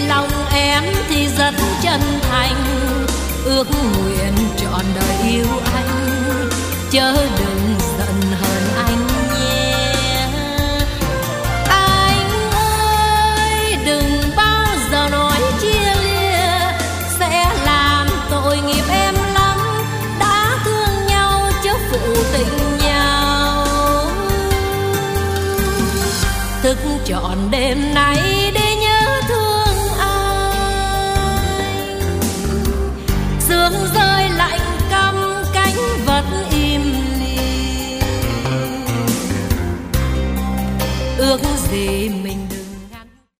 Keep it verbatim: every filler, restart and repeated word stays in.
lòng em thì rất chân thành, ước nguyện trọn đời yêu anh, chớ đừng giận hờn anh nhé. Anh ơi đừng bao giờ nói chia lìa, sẽ làm tội nghiệp em lắm, đã thương nhau chớ phụ tình nhau. Thức trọn đêm nay để nhớ thương anh, sương rơi lạnh căm cánh vật im lìm, ước gì